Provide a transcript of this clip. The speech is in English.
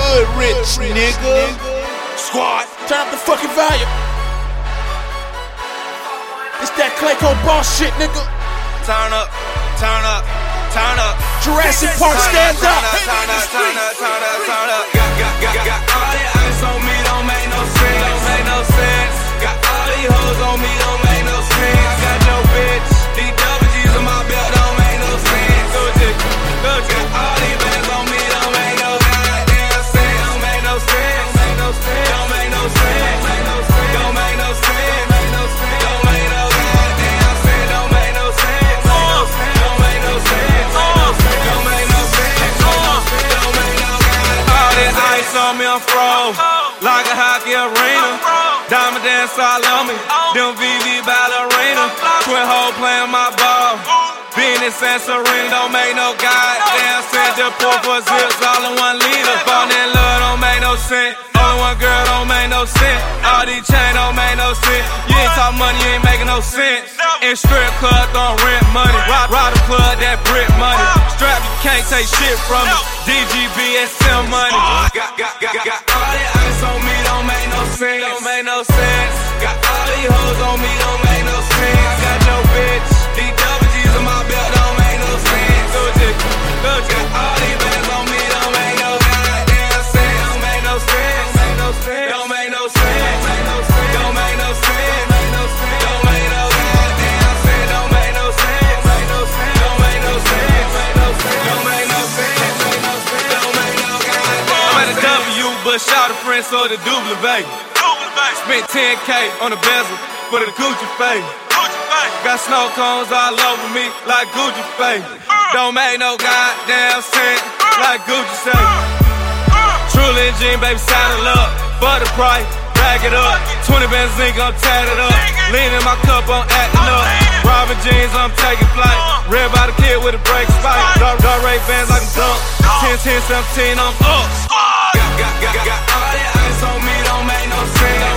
hood rich, nigga. Squad, turn up the fucking volume. It's that Clayco boss shit, nigga. Turn up, turn up, turn up. Jurassic Park, stand up. Turn up, turn up, turn up, turn up. Got all the ice on me, don't make no sense. Don't make no sense. Got all these hoes on me, don't make no sense. I got your bitch, these double G's on my belt, don't make no sense. Got all these bands on me, don't make no goddamn sense. Don't make no sense. Don't make no sense. Don't make no sense. Don't make no goddamn sense. Don't make no sense. Don't make no sense. Don't make no sense. Don't make no goddamn. All that ice on me, I'm froze like a hockey arena. Diamond dance all on me. Them VV ballerina. Twin hole playing my ball. Venus and Serena don't make no goddamn sense. Just pour for zips all in 1 liter. Born in love don't make no sense. Only one girl don't make no sense. All these chains don't make no sense. You ain't talk money, you ain't making no sense. In strip club, throwing rent money. Ride the club, that brick money. Strap, you can't take shit from me. DGB, SM money. Got all that ice on me, don't make no sense. Don't make no sense. Got all these hoes on me, don't make no sense. I got your bitch, these double G's on my belt, don't make no sense. Got all these bands on me, don't make no goddamn sense. Don't make no sense. Don't make no sense. Don't make no sense. Don't make no goddamn sense. Don't make no sense. Don't make no sense. Don't make no sense. Don't make no goddamn. I'm at a W, but shout a friend, so the double, baby. Spent 10K on the bezel for the Gucci fade. Got snow cones all over me like Gucci fade. Don't make no goddamn sense like Gucci say. Truly Jean, baby, saddle up. For the price, bag it up. 20 benzine, gon' tat it up. Lean in my cup, I'm acting up. Robin jeans, I'm taking flight. Red by the kid with a brake spike. Dark Ray bands like I'm dump. 10, 10, 17, I'm up. Got all that ice on me, don't make no sense.